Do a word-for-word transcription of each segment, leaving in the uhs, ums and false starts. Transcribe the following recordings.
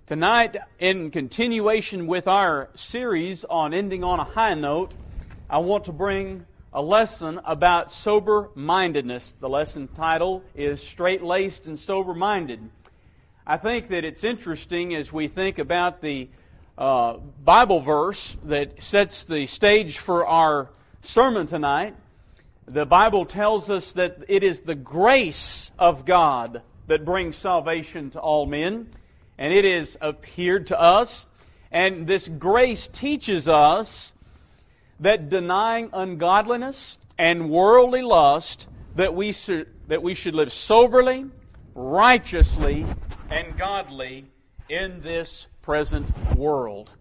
Tonight, in continuation with our series on ending on a high note, I want to bring a lesson about sober-mindedness. The lesson title is Straight-Laced and Sober-Minded. I think that it's interesting as we think about the uh, Bible verse that sets the stage for our sermon tonight. The Bible tells us that it is the grace of God that brings salvation to all men. And it has appeared to us. And this grace teaches us that denying ungodliness and worldly lust, that we should, that we should live soberly, righteously, and godly in this present world.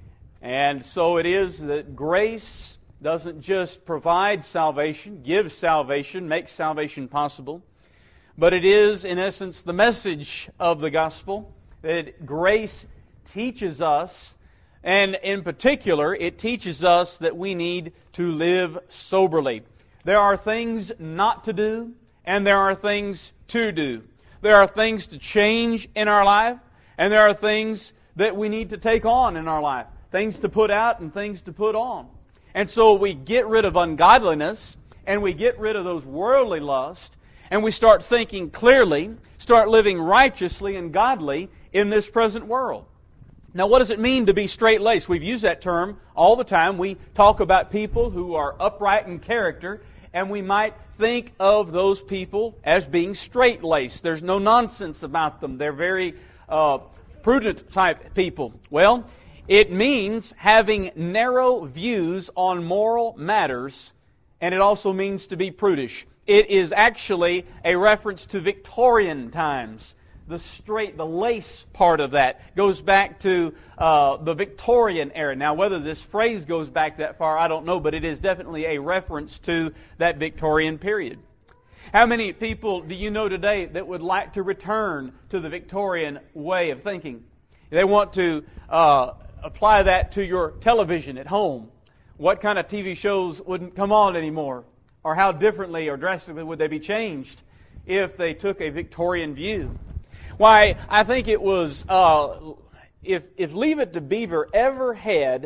And so it is that grace doesn't just provide salvation, give salvation, make salvation possible, but it is, in essence, the message of the gospel, that grace teaches us, and in particular, it teaches us that we need to live soberly. There are things not to do, and there are things to do. There are things to change in our life, and there are things that we need to take on in our life. Things to put out and things to put on. And so we get rid of ungodliness, and we get rid of those worldly lusts, and we start thinking clearly, start living righteously and godly in this present world. Now, what does it mean to be straight-laced? We've used that term all the time. We talk about people who are upright in character, and we might think of those people as being straight-laced. There's no nonsense about them. They're very uh, prudent type people. Well, it means having narrow views on moral matters, and it also means to be prudish. It is actually a reference to Victorian times. The straight, the lace part of that goes back to uh, the Victorian era. Now, whether this phrase goes back that far, I don't know, but it is definitely a reference to that Victorian period. How many people do you know today that would like to return to the Victorian way of thinking? They want to uh, apply that to your television at home. What kind of T V shows wouldn't come on anymore? Or how differently or drastically would they be changed if they took a Victorian view? Why, I think it was, uh, if, if Leave It to Beaver ever had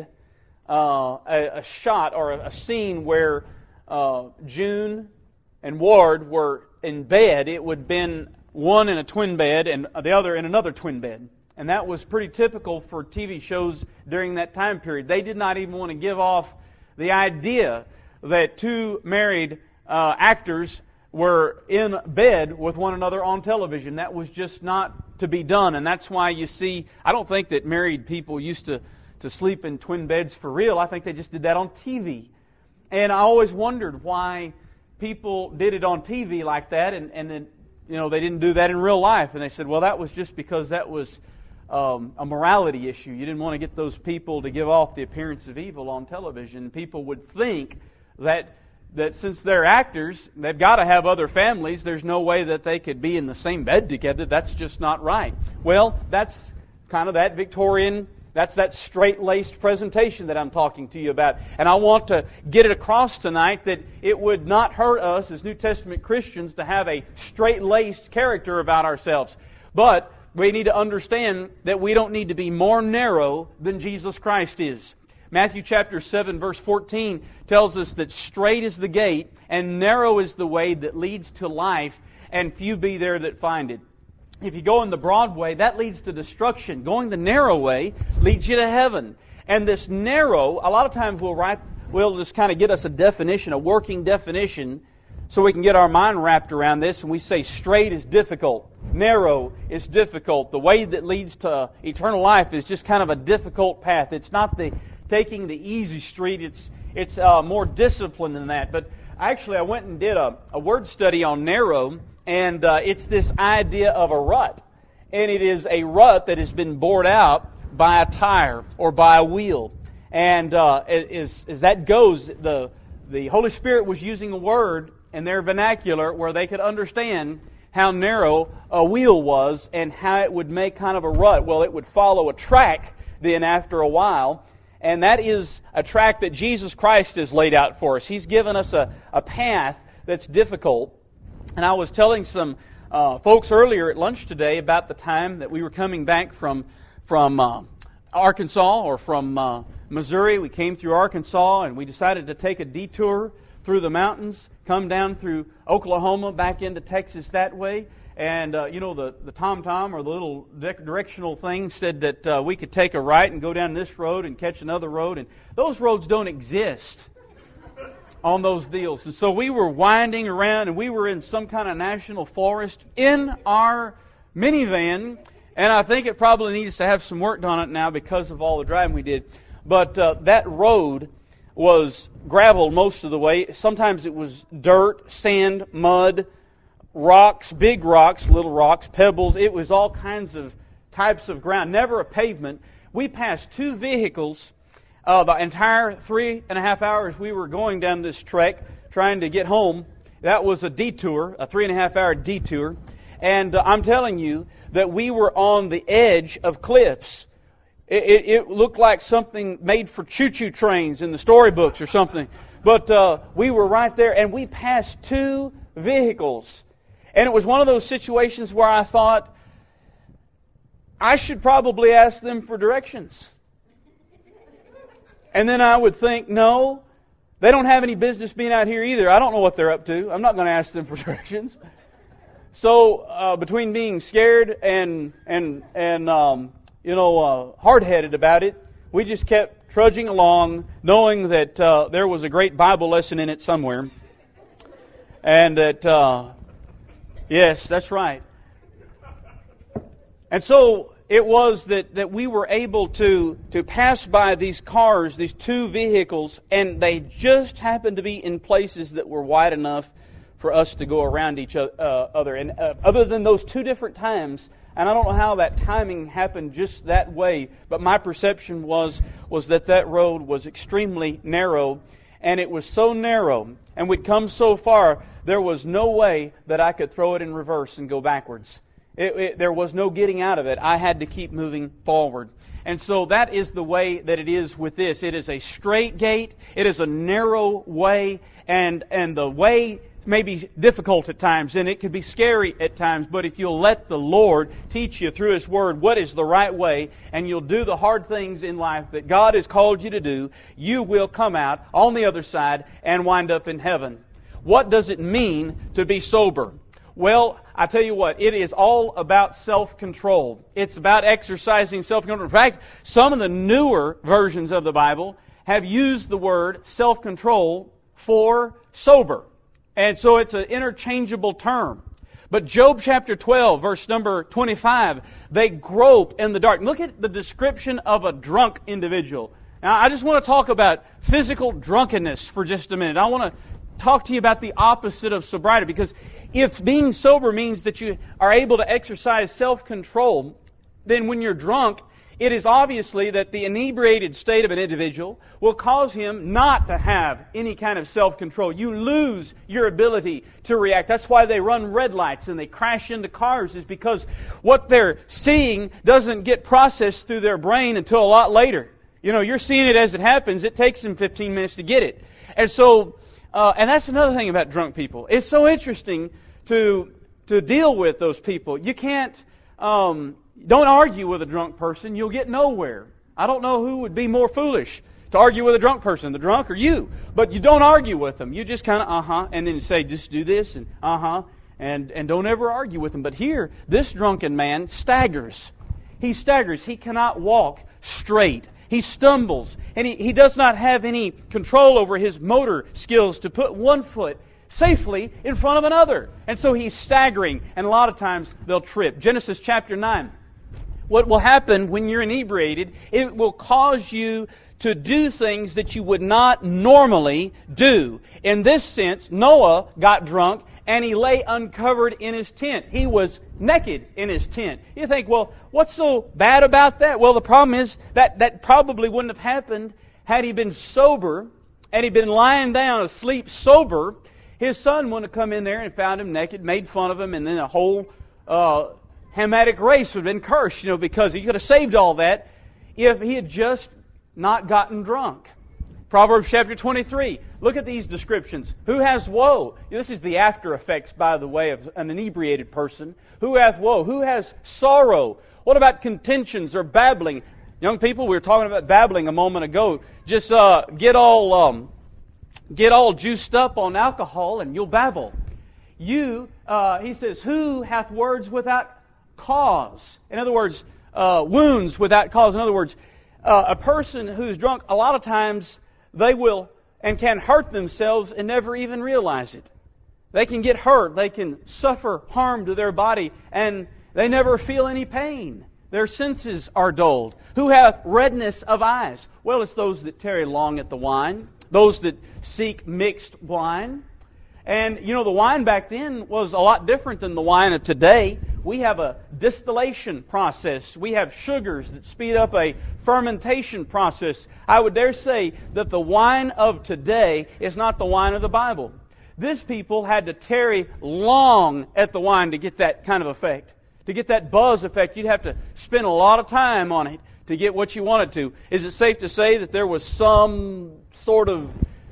uh, a, a shot or a, a scene where uh, June and Ward were in bed, it would have been one in a twin bed and the other in another twin bed. And that was pretty typical for T V shows during that time period. They did not even want to give off the idea that two married uh, actors were in bed with one another on television. That was just not to be done. And that's why you see, I don't think that married people used to, to sleep in twin beds for real. I think they just did that on T V. And I always wondered why people did it on T V like that, and, and then, you know, they didn't do that in real life. And they said, well, that was just because that was um, a morality issue. You didn't want to get those people to give off the appearance of evil on television. People would think that that since they're actors, they've got to have other families. There's no way that they could be in the same bed together. That's just not right. Well, that's kind of that Victorian, that's that straight-laced presentation that I'm talking to you about. And I want to get it across tonight that it would not hurt us as New Testament Christians to have a straight-laced character about ourselves. But we need to understand that we don't need to be more narrow than Jesus Christ is. Matthew chapter seven verse fourteen tells us that straight is the gate and narrow is the way that leads to life, and few be there that find it. If you go in the broad way, that leads to destruction. Going the narrow way leads you to heaven. And this narrow, a lot of times we'll write, we'll just kind of get us a definition, a working definition, so we can get our mind wrapped around this, and we say straight is difficult, narrow is difficult. The way that leads to eternal life is just kind of a difficult path. It's not the taking the easy street. It's it's uh, more disciplined than that. But actually, I went and did a, a word study on narrow, and uh, it's this idea of a rut. And it is a rut that has been bored out by a tire or by a wheel. And uh, as, as that goes, the, the Holy Spirit was using a word in their vernacular where they could understand how narrow a wheel was and how it would make kind of a rut. Well, it would follow a track then after a while. And that is a track that Jesus Christ has laid out for us. He's given us a, a path that's difficult. And I was telling some uh, folks earlier at lunch today about the time that we were coming back from from uh, Arkansas or from uh, Missouri. We came through Arkansas and we decided to take a detour through the mountains, come down through Oklahoma, back into Texas that way. And, uh, you know, the, the tom-tom or the little directional thing said that uh, we could take a right and go down this road and catch another road. And those roads don't exist on those deals. And so we were winding around and we were in some kind of national forest in our minivan. And I think it probably needs to have some work done on it now because of all the driving we did. But uh, that road was gravel most of the way. Sometimes it was dirt, sand, mud, rocks, big rocks, little rocks, pebbles. It was all kinds of types of ground, never a pavement. We passed two vehicles uh, the entire three and a half hours we were going down this trek trying to get home. That was a detour, a three and a half hour detour. And uh, I'm telling you that we were on the edge of cliffs. It, it, it looked like something made for choo-choo trains in the storybooks or something. But uh, we were right there, and we passed two vehicles. And it was one of those situations where I thought, I should probably ask them for directions. And then I would think, no, they don't have any business being out here either. I don't know what they're up to. I'm not going to ask them for directions. So uh, between being scared and and and um, you know uh, hard-headed about it, we just kept trudging along, knowing that uh, there was a great Bible lesson in it somewhere, and that uh, yes, that's right. And so it was that, that we were able to to pass by these cars, these two vehicles, and they just happened to be in places that were wide enough for us to go around each other. And uh, other than those two different times, and I don't know how that timing happened just that way, but my perception was was that that road was extremely narrow, and it was so narrow, and we'd come so far, there was no way that I could throw it in reverse and go backwards. It, it, there was no getting out of it. I had to keep moving forward. And so that is the way that it is with this. It is a straight gate. It is a narrow way, and and the way may be difficult at times, and it could be scary at times, but if you'll let the Lord teach you through His Word what is the right way, and you'll do the hard things in life that God has called you to do, you will come out on the other side and wind up in heaven. What does it mean to be sober? Well, I tell you what, it is all about self-control. It's about exercising self-control. In fact, some of the newer versions of the Bible have used the word self-control for sober. And so it's an interchangeable term. But Job chapter twelve, verse number twenty-five, they grope in the dark. Look at the description of a drunk individual. Now, I just want to talk about physical drunkenness for just a minute. I want to talk to you about the opposite of sobriety, because if being sober means that you are able to exercise self-control, then when you're drunk, it is obviously that the inebriated state of an individual will cause him not to have any kind of self-control. You lose your ability to react. That's why they run red lights and they crash into cars, is because what they're seeing doesn't get processed through their brain until a lot later. You know, you're seeing it as it happens. It takes them fifteen minutes to get it. And so, uh, and that's another thing about drunk people. It's so interesting to to deal with those people. You can't... Um, Don't argue with a drunk person. You'll get nowhere. I don't know who would be more foolish to argue with a drunk person, the drunk or you. But you don't argue with them. You just kind of uh-huh, and then you say, just do this and uh-huh, and, and don't ever argue with them. But here, this drunken man staggers. He staggers. He cannot walk straight. He stumbles. And he, he does not have any control over his motor skills to put one foot safely in front of another. And so he's staggering, and a lot of times they'll trip. Genesis chapter nine. What will happen when you're inebriated, it will cause you to do things that you would not normally do. In this sense, Noah got drunk and he lay uncovered in his tent. He was naked in his tent. You think, well, what's so bad about that? Well, the problem is that that probably wouldn't have happened had he been sober and he'd been lying down asleep sober. His son wouldn't have come in there and found him naked, made fun of him, and then a whole... Uh, Hamitic race would have been cursed, you know, because he could have saved all that if he had just not gotten drunk. Proverbs chapter twenty-three. Look at these descriptions. Who has woe? This is the after effects, by the way, of an inebriated person. Who hath woe? Who has sorrow? What about contentions or babbling? Young people, we were talking about babbling a moment ago. Just uh, get all um, get all juiced up on alcohol and you'll babble. You, uh, he says, who hath words without cause? In other words, uh, wounds without cause. In other words, uh, a person who's drunk, a lot of times they will and can hurt themselves and never even realize it. They can get hurt. They can suffer harm to their body and they never feel any pain. Their senses are dulled. Who hath redness of eyes? Well, it's those that tarry long at the wine, those that seek mixed wine. And, you know, the wine back then was a lot different than the wine of today. We have a distillation process. We have sugars that speed up a fermentation process. I would dare say that the wine of today is not the wine of the Bible. This people had to tarry long at the wine to get that kind of effect. To get that buzz effect, you'd have to spend a lot of time on it to get what you wanted to. Is it safe to say that there was some sort of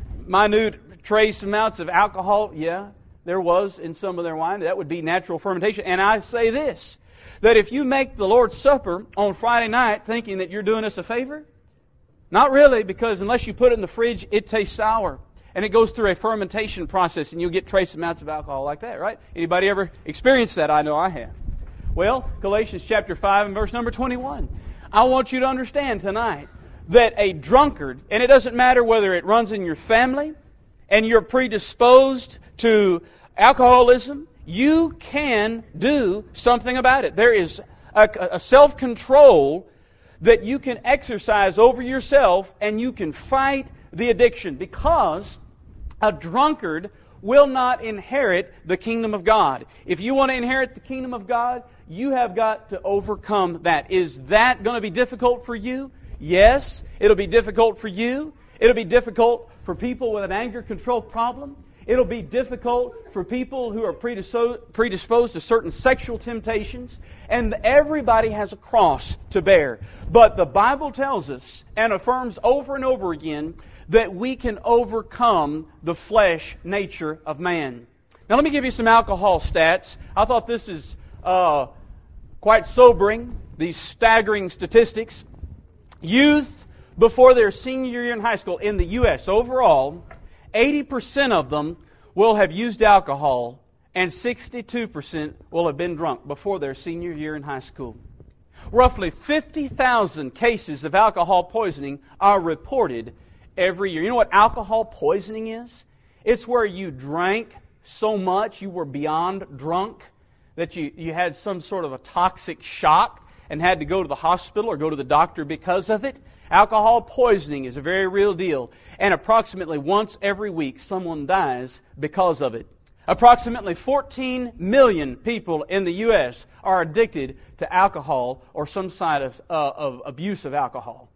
minute trace amounts of alcohol? Yeah, there was in some of their wine. That would be natural fermentation. And I say this, that if you make the Lord's Supper on Friday night thinking that you're doing us a favor, not really, because unless you put it in the fridge, it tastes sour. And it goes through a fermentation process and you'll get trace amounts of alcohol like that, right? Anybody ever experienced that? I know I have. Well, Galatians chapter five and verse number twenty-one. I want you to understand tonight that a drunkard, and it doesn't matter whether it runs in your family and you're predisposed to alcoholism, you can do something about it. There is a, a self-control that you can exercise over yourself and you can fight the addiction, because a drunkard will not inherit the kingdom of God. If you want to inherit the kingdom of God, you have got to overcome that. Is that going to be difficult for you? Yes, it'll be difficult for you. It'll be difficult for people with an anger control problem. It'll be difficult for people who are predisposed to certain sexual temptations. And everybody has a cross to bear. But the Bible tells us and affirms over and over again that we can overcome the flesh nature of man. Now let me give you some alcohol stats. I thought this is uh, quite sobering, these staggering statistics. Youth before their senior year in high school in the U S overall, eighty percent of them will have used alcohol and sixty-two percent will have been drunk before their senior year in high school. Roughly fifty thousand cases of alcohol poisoning are reported every year. You know what alcohol poisoning is? It's where you drank so much you were beyond drunk that you, you had some sort of a toxic shock and had to go to the hospital or go to the doctor because of it. Alcohol poisoning is a very real deal. And approximately once every week someone dies because of it. Approximately fourteen million people in the U S are addicted to alcohol or some side of, uh, of abuse of alcohol.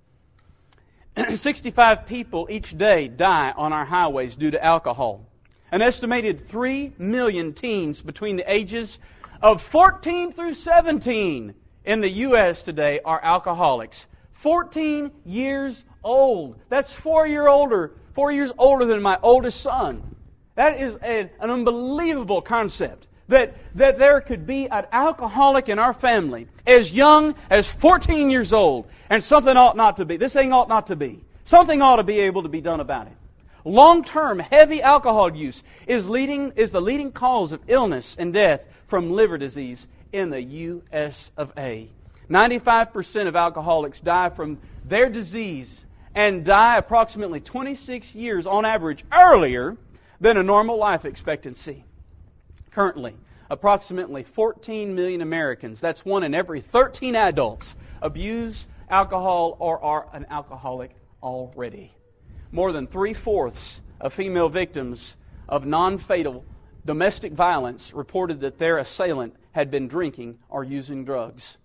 sixty-five people each day die on our highways due to alcohol. An estimated three million teens between the ages of fourteen through seventeen in the U S today are alcoholics. fourteen years old. That's four year older, four years older than my oldest son. That is a, an unbelievable concept. That, that there could be an alcoholic in our family as young as fourteen years old, and something ought not to be. This thing ought not to be. Something ought to be able to be done about it. Long-term heavy alcohol use is leading is the leading cause of illness and death from liver disease in the U S of A. ninety-five percent of alcoholics die from their disease and die approximately twenty-six years on average earlier than a normal life expectancy. Currently, approximately fourteen million Americans, that's one in every thirteen adults, abuse alcohol or are an alcoholic already. More than three-fourths of female victims of non-fatal domestic violence reported that their assailant had been drinking or using drugs.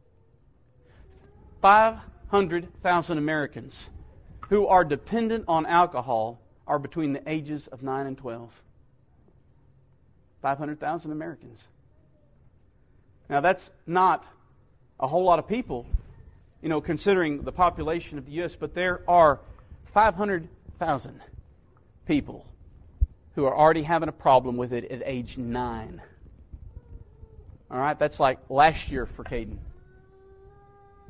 five hundred thousand Americans who are dependent on alcohol are between the ages of nine and twelve. five hundred thousand Americans. Now that's not a whole lot of people, you know, considering the population of the U S, but there are five hundred thousand people who are already having a problem with it at age nine. All right, that's like last year for Caden.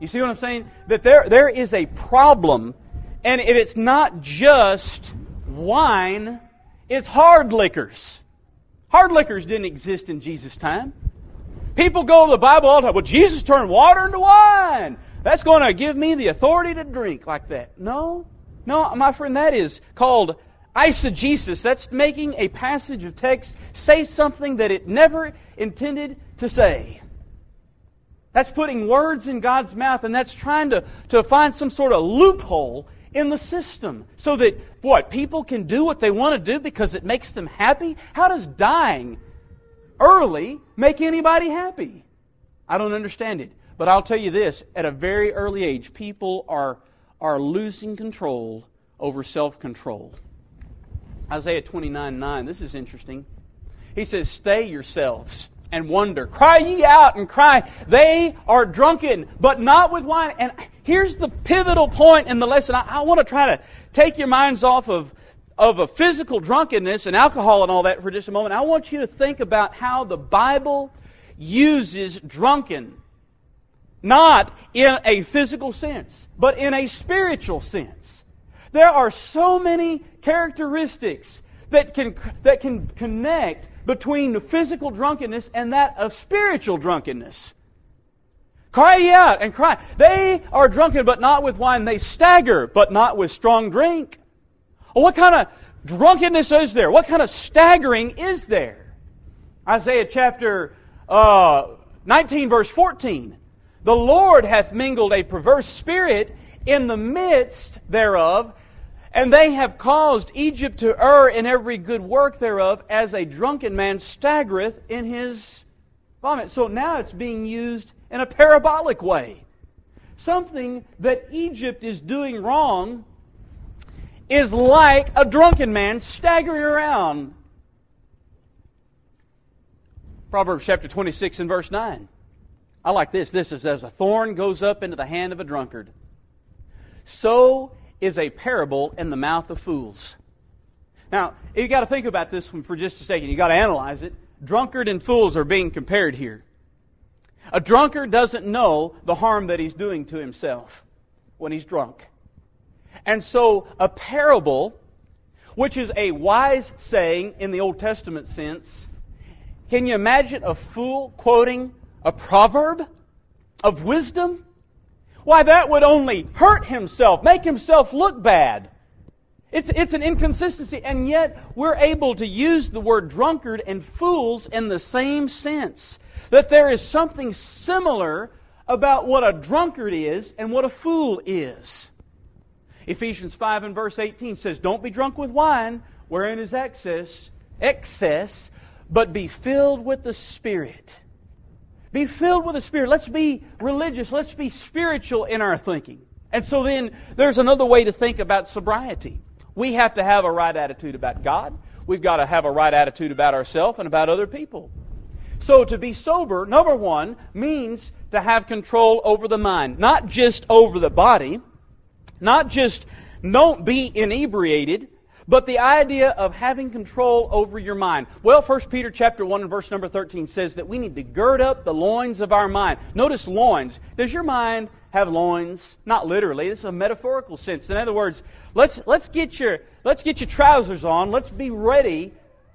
You see what I'm saying? That there, there is a problem, and it's not just wine, it's hard liquors. Hard liquors didn't exist in Jesus' time. People go to the Bible all the time, well, Jesus turned water into wine. That's going to give me the authority to drink like that. No, no, my friend, that is called eisegesis. That's making a passage of text say something that it never intended to say. That's putting words in God's mouth, and that's trying to, to find some sort of loophole in the system so that, what, people can do what they want to do because it makes them happy? How does dying early make anybody happy? I don't understand it. But I'll tell you this, at a very early age, people are, are losing control over self-control. Isaiah twenty-nine nine, this is interesting. He says, stay yourselves and wonder. Cry ye out and cry. They are drunken, but not with wine. And here's the pivotal point in the lesson. I, I want to try to take your minds off of, of a physical drunkenness and alcohol and all that for just a moment. I want you to think about how the Bible uses drunken. Not in a physical sense, but in a spiritual sense. There are so many characteristics that can, that can connect between the physical drunkenness and that of spiritual drunkenness. Cry ye out and cry. They are drunken, but not with wine. They stagger, but not with strong drink. Well, what kind of drunkenness is there? What kind of staggering is there? Isaiah chapter uh, nineteen, verse fourteen. The Lord hath mingled a perverse spirit in the midst thereof, and they have caused Egypt to err in every good work thereof, as a drunken man staggereth in his vomit. So now it's being used in a parabolic way. Something that Egypt is doing wrong is like a drunken man staggering around. Proverbs chapter twenty-six and verse nine. I like this. This is, as a thorn goes up into the hand of a drunkard, so is a parable in the mouth of fools. Now, you got to think about this one for just a second. You got to analyze it. Drunkard and fools are being compared here. A drunkard doesn't know the harm that he's doing to himself when he's drunk. And so a parable, which is a wise saying in the Old Testament sense, can you imagine a fool quoting a proverb of wisdom? Why, that would only hurt himself, make himself look bad. It's, it's an inconsistency, and yet we're able to use the word drunkard and fools in the same sense. That there is something similar about what a drunkard is and what a fool is. Ephesians five and verse eighteen says, don't be drunk with wine, wherein is excess, excess, but be filled with the Spirit. Be filled with the Spirit. Let's be religious. Let's be spiritual in our thinking. And so then there's another way to think about sobriety. We have to have a right attitude about God. We've got to have a right attitude about ourselves and about other people. So to be sober, number one, means to have control over the mind. Not just over the body. Not just don't be inebriated. But the idea of having control over your mind. Well, First Peter chapter one and verse number thirteen says that we need to gird up the loins of our mind. Notice loins. Does your mind have loins? Not literally. This is a metaphorical sense. In other words, let's let's get your let's get your trousers on. Let's be ready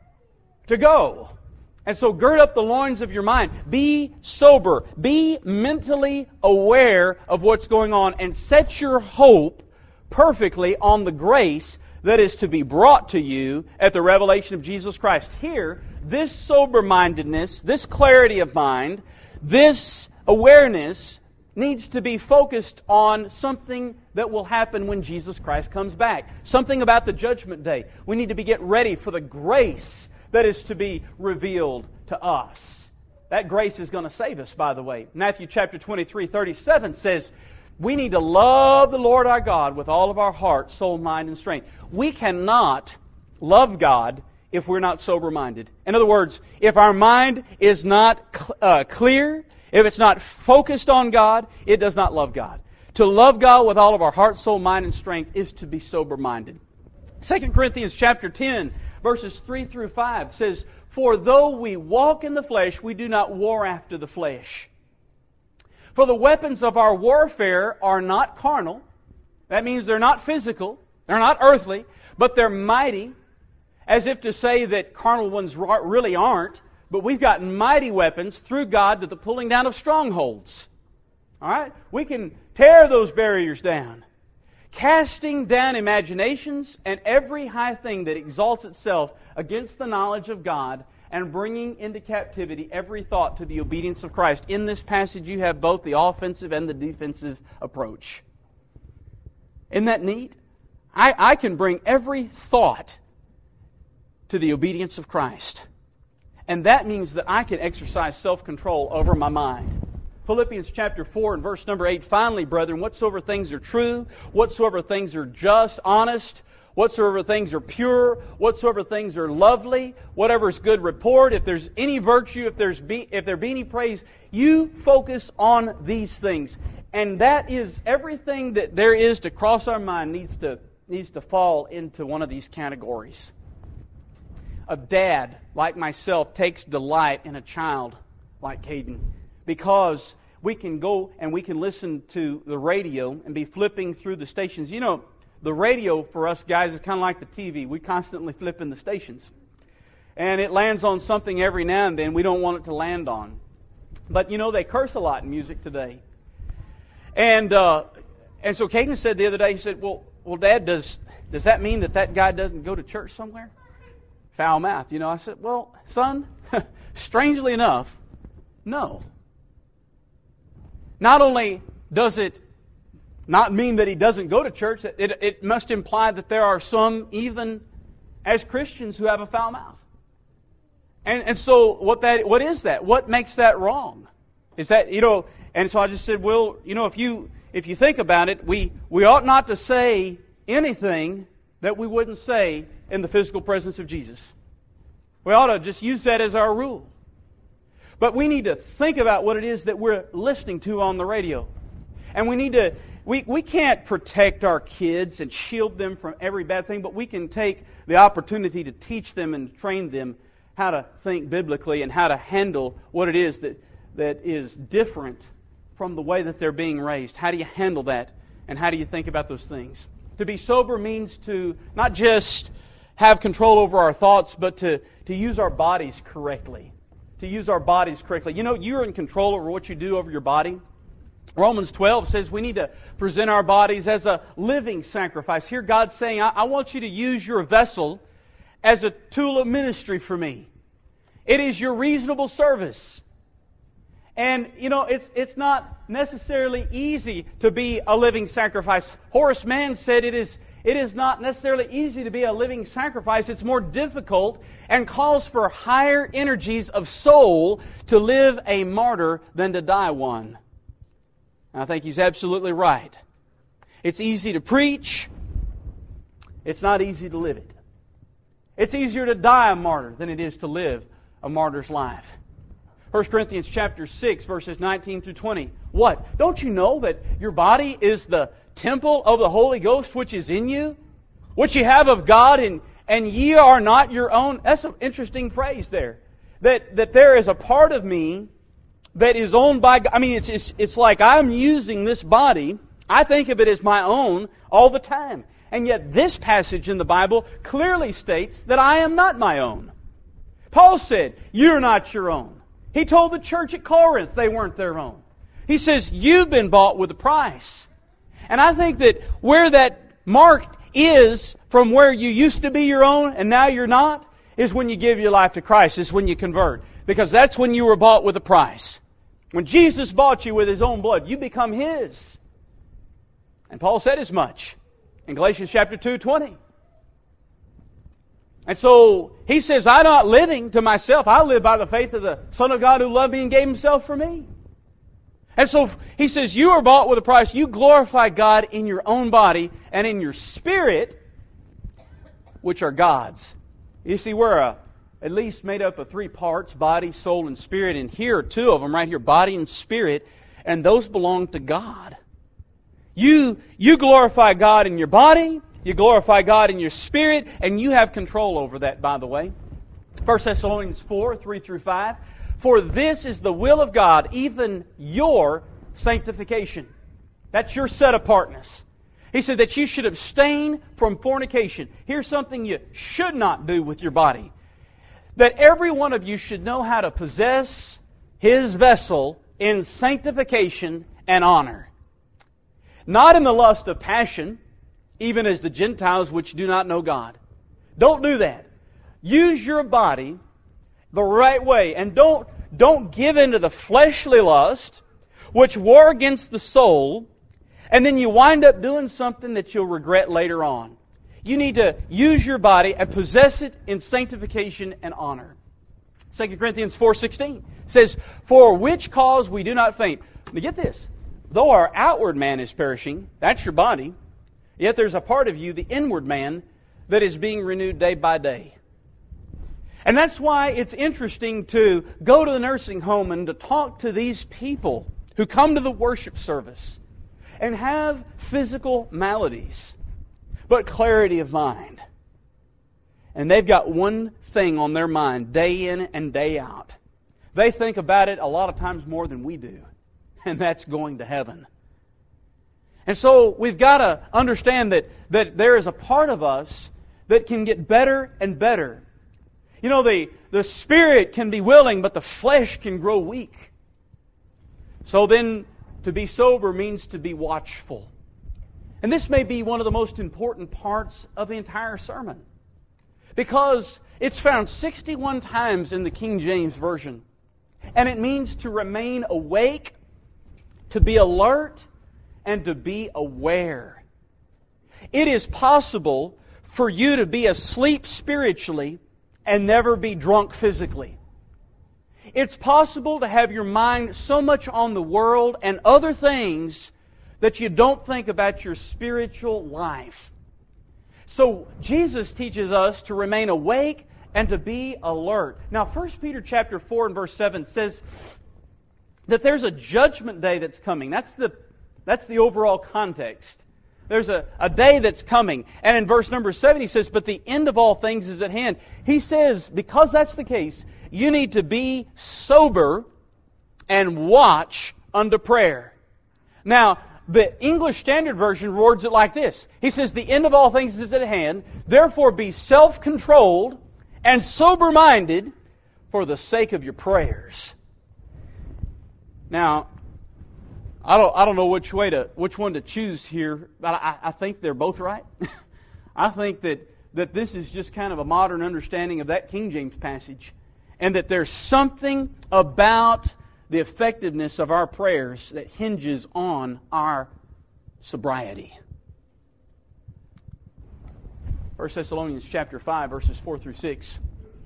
to go. And so gird up the loins of your mind. Be sober. Be mentally aware of what's going on, and set your hope perfectly on the grace that is to be brought to you at the revelation of Jesus Christ. Here, this sober-mindedness, this clarity of mind, this awareness needs to be focused on something that will happen when Jesus Christ comes back. Something about the judgment day. We need to be get ready for the grace that is to be revealed to us. That grace is going to save us, by the way. Matthew chapter twenty-three, thirty-seven says, we need to love the Lord our God with all of our heart, soul, mind, and strength. We cannot love God if we're not sober-minded. In other words, if our mind is not uh, clear, if it's not focused on God, it does not love God. To love God with all of our heart, soul, mind, and strength is to be sober-minded. Second Corinthians chapter ten, verses three through five says, for though we walk in the flesh, we do not war after the flesh. For the weapons of our warfare are not carnal. That means they're not physical. They're not earthly. But they're mighty. As if to say that carnal ones really aren't. But we've got mighty weapons through God to the pulling down of strongholds. All right? We can tear those barriers down. Casting down imaginations and every high thing that exalts itself against the knowledge of God, and bringing into captivity every thought to the obedience of Christ. In this passage you have both the offensive and the defensive approach. Isn't that neat? I, I can bring every thought to the obedience of Christ. And that means that I can exercise self-control over my mind. Philippians chapter four and verse number eight, finally, brethren, whatsoever things are true, whatsoever things are just, honest, whatsoever things are pure, whatsoever things are lovely, whatever is good report, if there's any virtue, if there's be, if there be any praise, you focus on these things. And that is everything that there is to cross our mind needs to needs to fall into one of these categories. A dad like myself takes delight in a child like Caden, because we can go and we can listen to the radio and be flipping through the stations. You know, the radio for us guys is kind of like the T V. We constantly flip in the stations. And it lands on something every now and then we don't want it to land on. But, you know, they curse a lot in music today. And uh, and so Caden said the other day, he said, well, well, Dad, does does that mean that that guy doesn't go to church somewhere? Foul mouth. You know, I said, well, son, strangely enough, no. Not only does it not mean that he doesn't go to church, it, it must imply that there are some, even as Christians, who have a foul mouth. And and so what that what is that? What makes that wrong? Is that, you know, and so I just said, well, you know, if you if you think about it, we, we ought not to say anything that we wouldn't say in the physical presence of Jesus. We ought to just use that as our rule. But we need to think about what it is that we're listening to on the radio. And we need to, we, we can't protect our kids and shield them from every bad thing, but we can take the opportunity to teach them and train them how to think biblically and how to handle what it is that, that is different from the way that they're being raised. How do you handle that? And how do you think about those things? To be sober means to not just have control over our thoughts, but to, to use our bodies correctly. To use our bodies correctly. You know, you're in control over what you do over your body. Romans twelve says we need to present our bodies as a living sacrifice. Here God's saying, I, I want you to use your vessel as a tool of ministry for me. It is your reasonable service. And, you know, it's it's not necessarily easy to be a living sacrifice. Horace Mann said it is It is not necessarily easy to be a living sacrifice. It's more difficult and calls for higher energies of soul to live a martyr than to die one. And I think he's absolutely right. It's easy to preach. It's not easy to live it. It's easier to die a martyr than it is to live a martyr's life. First Corinthians chapter six, verses nineteen through twenty. What? Don't you know that your body is the temple of the Holy Ghost which is in you, which you have of God, and, and ye are not your own? That's an interesting phrase there. That that there is a part of me that is owned by God. I mean, it's, it's, it's like I'm using this body. I think of it as my own all the time. And yet this passage in the Bible clearly states that I am not my own. Paul said, you're not your own. He told the church at Corinth they weren't their own. He says, you've been bought with a price. And I think that where that mark is from where you used to be your own and now you're not, is when you give your life to Christ, is when you convert. Because that's when you were bought with a price. When Jesus bought you with His own blood, you become His. And Paul said as much in Galatians chapter two, twenty. And so he says, I'm not living to myself. I live by the faith of the Son of God who loved me and gave Himself for me. And so he says, you are bought with a price. You glorify God in your own body and in your spirit, which are God's. You see, we're a, at least made up of three parts, body, soul, and spirit. And here are two of them right here, body and spirit. And those belong to God. You, you glorify God in your body. You glorify God in your spirit, and you have control over that, by the way. First Thessalonians four, three through five. For this is the will of God, even your sanctification. That's your set-apartness. He said that you should abstain from fornication. Here's something you should not do with your body. That every one of you should know how to possess his vessel in sanctification and honor. Not in the lust of passion, even as the Gentiles which do not know God. Don't do that. Use your body the right way. And don't, don't give in to the fleshly lust, which war against the soul, and then you wind up doing something that you'll regret later on. You need to use your body and possess it in sanctification and honor. Second Corinthians four sixteen says, "For which cause we do not faint." Now get this. Though our outward man is perishing, that's your body, yet there's a part of you, the inward man, that is being renewed day by day. And that's why it's interesting to go to the nursing home and to talk to these people who come to the worship service and have physical maladies, but clarity of mind. And they've got one thing on their mind day in and day out. They think about it a lot of times more than we do, and that's going to heaven. And so we've got to understand that, that there is a part of us that can get better and better. You know, the, the spirit can be willing, but the flesh can grow weak. So then, to be sober means to be watchful. And this may be one of the most important parts of the entire sermon, because it's found sixty-one times in the King James Version. And it means to remain awake, to be alert, and to be aware. It is possible for you to be asleep spiritually and never be drunk physically. It's possible to have your mind so much on the world and other things that you don't think about your spiritual life. So Jesus teaches us to remain awake and to be alert. Now, First Peter chapter four and verse seven says that there's a judgment day that's coming. That's the, that's the overall context. There's a, a day that's coming. And in verse number seven he says, "But the end of all things is at hand." He says, because that's the case, you need to be sober and watch unto prayer. Now, the English Standard Version words it like this. He says, "The end of all things is at hand. Therefore be self-controlled and sober-minded for the sake of your prayers." Now, I don't, I don't know which way to, which one to choose here, but I, I think they're both right. I think that, that this is just kind of a modern understanding of that King James passage, and that there's something about the effectiveness of our prayers that hinges on our sobriety. First Thessalonians chapter five, verses four through six.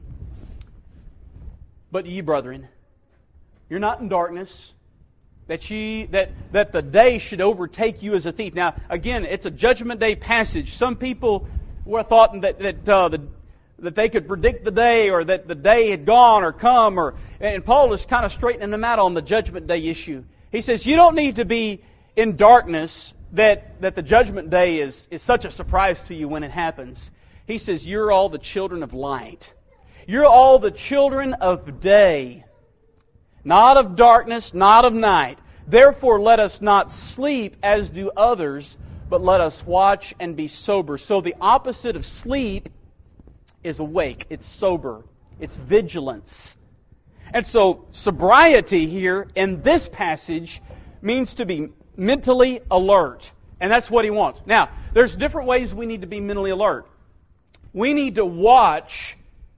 "But ye, brethren, you're not in darkness, that ye that that the day should overtake you as a thief." Now, again, it's a judgment day passage. Some people were thought that that uh, the that they could predict the day, or that the day had gone or come, or and Paul is kind of straightening them out on the judgment day issue. He says you don't need to be in darkness that that the judgment day is is such a surprise to you when it happens. He says you're all the children of light. You're all the children of day. Not of darkness, not of night. Therefore let us not sleep as do others, but let us watch and be sober. So the opposite of sleep is awake. It's sober. It's vigilance. And so sobriety here in this passage means to be mentally alert. And that's what he wants. Now, there's different ways we need to be mentally alert. We need to watch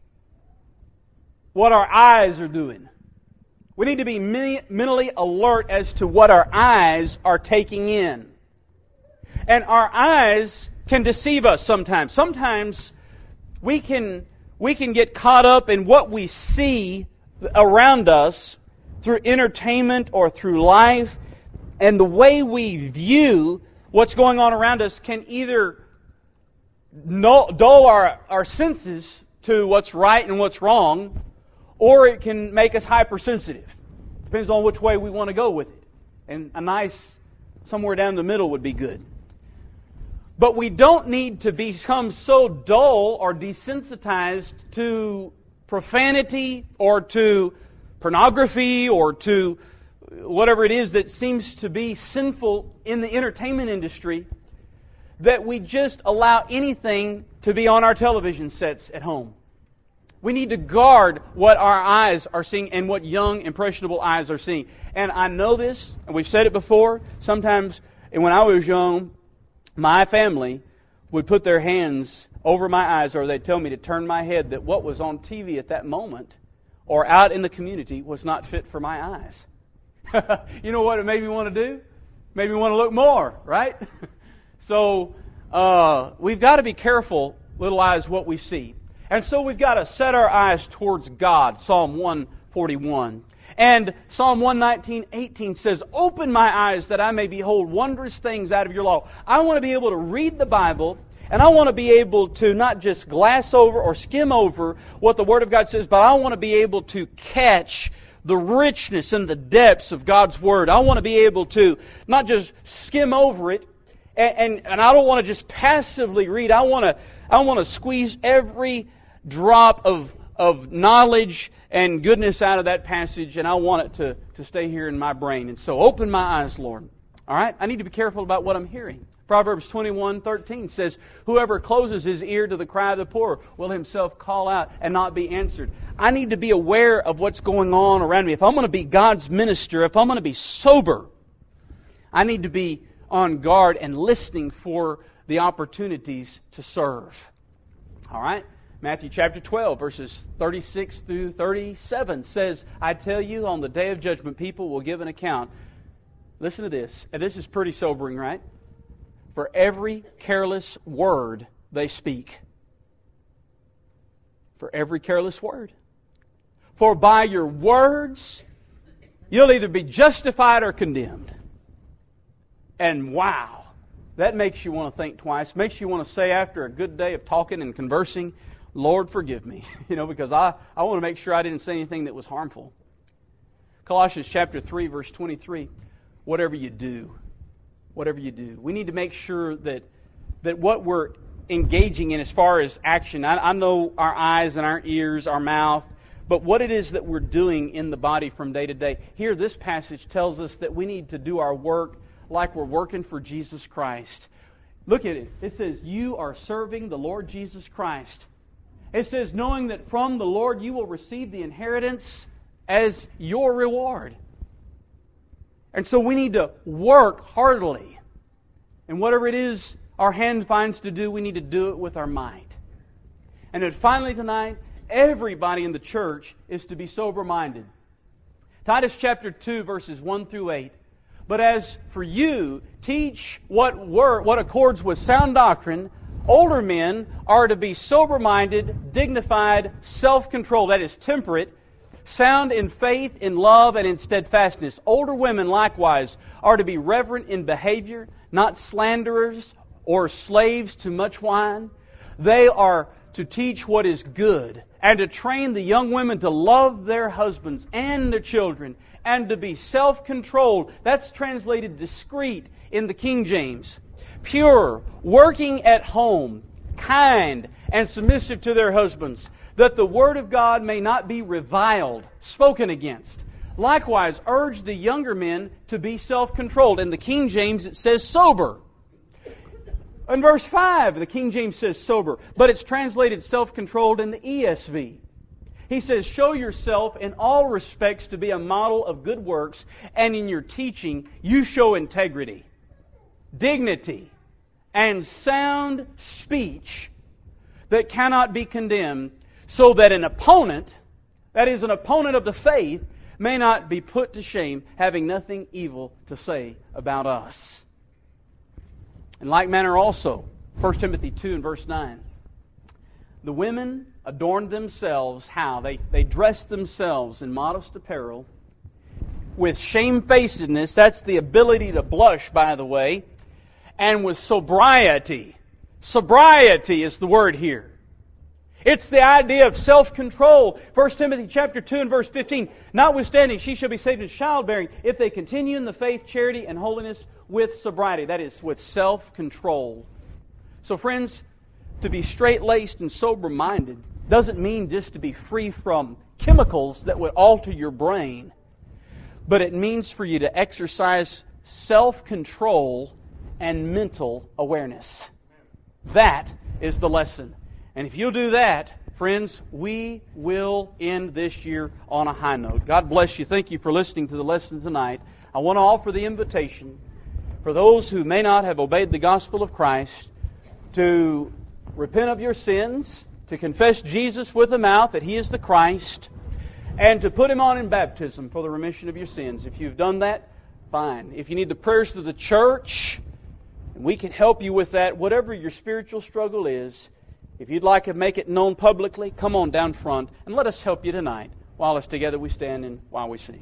what our eyes are doing. We need to be mentally alert as to what our eyes are taking in. And our eyes can deceive us sometimes. Sometimes we can, we can get caught up in what we see around us through entertainment or through life. And the way we view what's going on around us can either dull our, our senses to what's right and what's wrong, or it can make us hypersensitive. Depends on which way we want to go with it. And a nice, somewhere down the middle would be good. But we don't need to become so dull or desensitized to profanity or to pornography or to whatever it is that seems to be sinful in the entertainment industry, that we just allow anything to be on our television sets at home. We need to guard what our eyes are seeing and what young, impressionable eyes are seeing. And I know this, and we've said it before, sometimes when I was young, my family would put their hands over my eyes, or they'd tell me to turn my head, that what was on T V at that moment or out in the community was not fit for my eyes. You know what it made me want to do? Made me want to look more, right? So uh, we've got to be careful, little eyes, what we see. And so we've got to set our eyes towards God, Psalm one forty-one. And Psalm one nineteen, eighteen says, "Open my eyes that I may behold wondrous things out of your law." I want to be able to read the Bible, and I want to be able to not just glass over or skim over what the Word of God says, but I want to be able to catch the richness and the depths of God's Word. I want to be able to not just skim over it, and, and, and I don't want to just passively read. I want to I want to squeeze every drop of of knowledge and goodness out of that passage, and I want it to, to stay here in my brain. And so open my eyes, Lord. All right? I need to be careful about what I'm hearing. Proverbs twenty-one thirteen says, "Whoever closes his ear to the cry of the poor will himself call out and not be answered." I need to be aware of what's going on around me. If I'm going to be God's minister, if I'm going to be sober, I need to be on guard and listening for the opportunities to serve. All right? Matthew chapter twelve, verses thirty-six through thirty-seven says, "I tell you, on the day of judgment, people will give an account." Listen to this, and this is pretty sobering, right? "For every careless word they speak." For every careless word. "For by your words, you'll either be justified or condemned." And wow, that makes you want to think twice. Makes you want to say, after a good day of talking and conversing, "Lord, forgive me." You know, because I, I want to make sure I didn't say anything that was harmful. Colossians chapter three, verse twenty-three. Whatever you do, whatever you do, we need to make sure that that what we're engaging in as far as action, I, I know our eyes and our ears, our mouth, but what it is that we're doing in the body from day to day. Here, this passage tells us that we need to do our work like we're working for Jesus Christ. Look at it. It says, "You are serving the Lord Jesus Christ." It says, "Knowing that from the Lord you will receive the inheritance as your reward." And so we need to work heartily. And whatever it is our hand finds to do, we need to do it with our might. And then finally tonight, everybody in the church is to be sober-minded. Titus chapter two, verses one through eight. "But as for you, teach what wor- what accords with sound doctrine. Older men are to be sober-minded, dignified, self-controlled," that is temperate, "sound in faith, in love, and in steadfastness. Older women likewise are to be reverent in behavior, not slanderers or slaves to much wine. They are to teach what is good, and to train the young women to love their husbands and their children, and to be self-controlled." That's translated discreet in the King James. "Pure, working at home, kind, and submissive to their husbands, that the word of God may not be reviled, spoken against. Likewise, urge the younger men to be self-controlled." In the King James it says sober. In verse five, the King James says sober, but it's translated self-controlled in the E S V. He says, "Show yourself in all respects to be a model of good works, and in your teaching you show integrity, dignity, and sound speech that cannot be condemned, so that an opponent, that is, an opponent of the faith, may not be put to shame, having nothing evil to say about us." In like manner also, First Timothy two and verse nine. "The women adorn themselves," how? They, they dress themselves in modest apparel, "with shamefacedness," that's the ability to blush, by the way, "and with sobriety." Sobriety is the word here. It's the idea of self-control. First Timothy chapter two and verse fifteen. "Notwithstanding, she shall be saved in childbearing if they continue in the faith, charity, and holiness with sobriety." That is, with self-control. So friends, to be straight-laced and sober-minded doesn't mean just to be free from chemicals that would alter your brain. but it means for you to exercise self-control and mental awareness. That is the lesson. And if you'll do that, friends, we will end this year on a high note. God bless you. Thank you for listening to the lesson tonight. I want to offer the invitation for those who may not have obeyed the gospel of Christ to repent of your sins, to confess Jesus with the mouth that He is the Christ, and to put Him on in baptism for the remission of your sins. If you've done that, fine. If you need the prayers of the church, we can help you with that. Whatever your spiritual struggle is, if you'd like to make it known publicly, come on down front and let us help you tonight. While it's together we stand and while we sing.